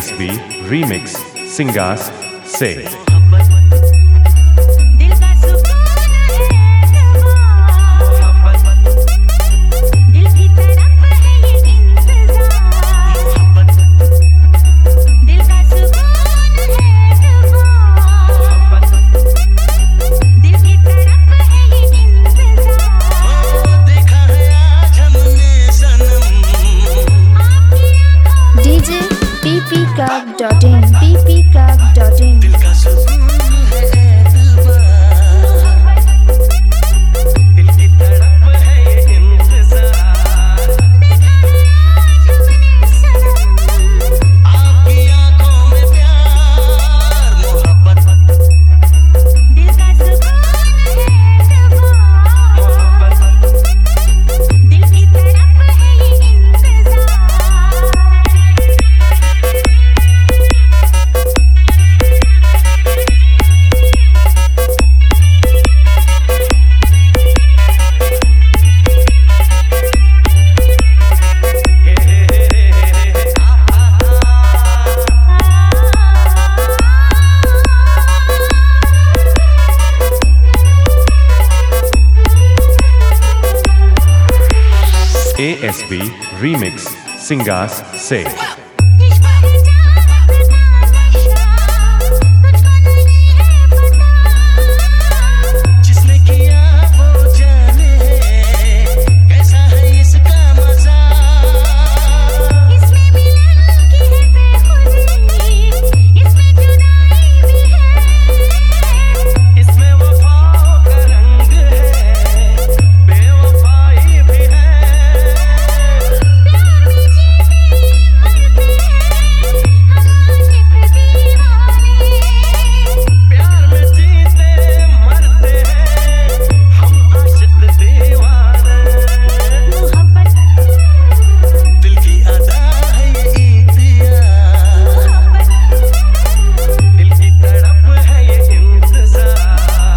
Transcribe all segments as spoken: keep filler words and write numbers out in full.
S B remix सिंगास से dot in ppcab dot in दिल का सुकून है दिलवा दिल की तड़प है ये इंतजार आपकी आंखों में प्यार मोहब्बत दिल का सुकून है मोहब्बत दिल की तड़प है ये इंतजार ए एस बी रीमिक्स सिंगास से जिसने किया वो जाने कैसा है इसका मजा इसमें मिलन की है बेखुदी इसमें जुदाई भी है इसमें वफा का रंग है बेवफाई भी है प्यार में जीते मरते हैं हम आशिक दीवाने प्यार में जीते मरते हैं हम आशिक दीवाने मोहब्बत दिल की अदा है ये इख्तियार दिल की तड़प है ये इंतजार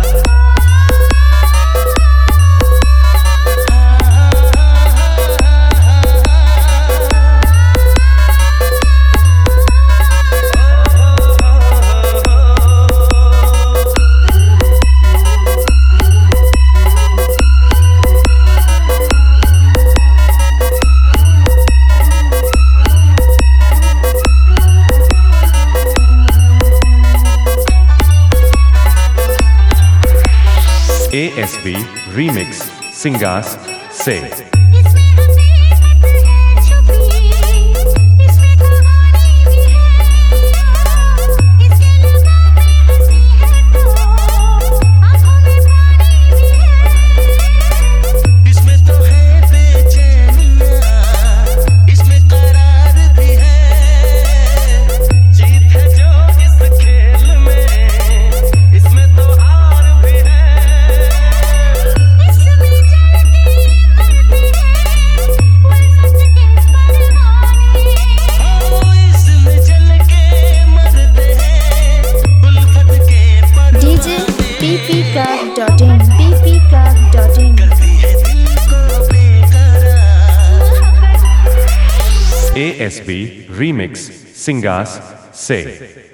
ए एस बी रीमिक्स सिंगास से इसमें हकीकत है छुपी इसमें कहानी भी है इसके लगाते हंसी है तो आंखों में पानी भी है इसमें तो है बेचैनियां इसमें करार भी है जीत है जो इस खेल में इसमें तो हार भी है इसमें जलते मरते हैं उल्फत के परवाने ओ इसमें जल के मरते हैं उल्फत के परवाने DJ ppcab dot in ppcab dot in करती है दिल को बेकरार ए एस बी रीमिक्स सिंगास से